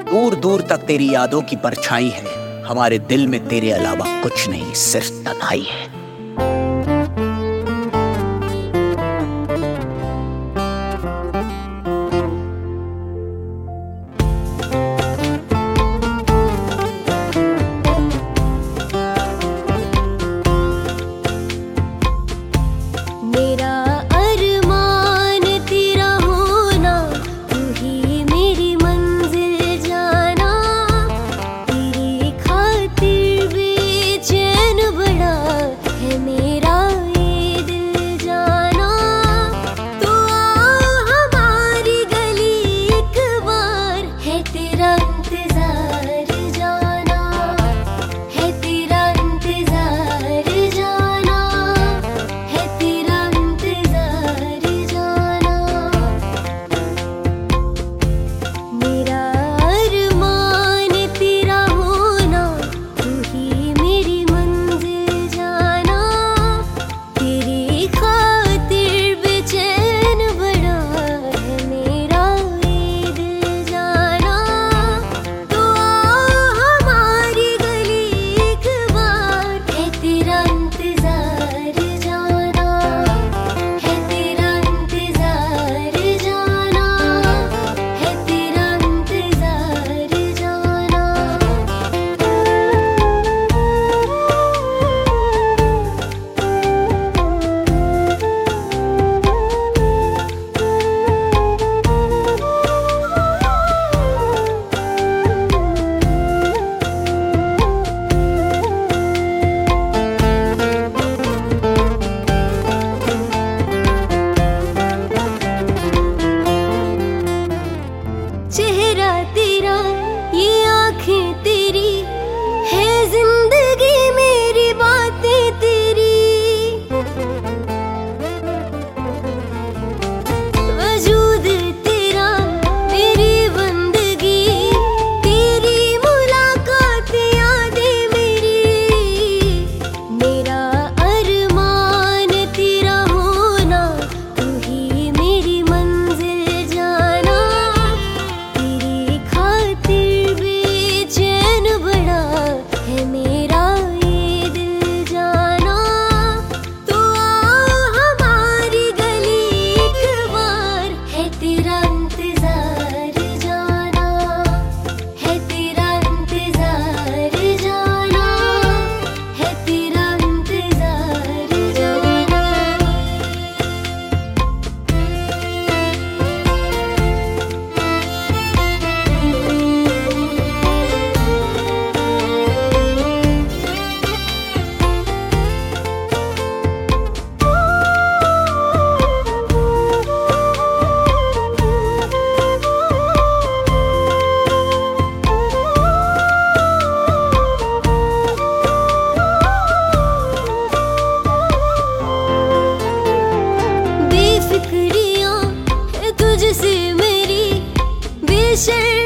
दूर दूर तक तेरी यादों की परछाई है, हमारे दिल में तेरे अलावा कुछ नहीं, सिर्फ तन्हाई है। चेहरा तेरा, ये आँखें तेरी, है जिंदगी मेरी बातें तेरी, वजूद तेरा मेरी बंदगी, तेरी मुलाकात यादें मेरी, मेरा अरमान तेरा होना, तू ही मेरी मंजिल जाना, तेरी खातिर बेचैन बड़ा है मेरा ये दिल जाना, तो आ हमारी गली एक बार, है तेरा इंतजार जाना, है तेरा इंतजार जाना, है तेरा इंतजार जाना। बेफिक्रियाँ है तुझसे मेरी, बेशर्मी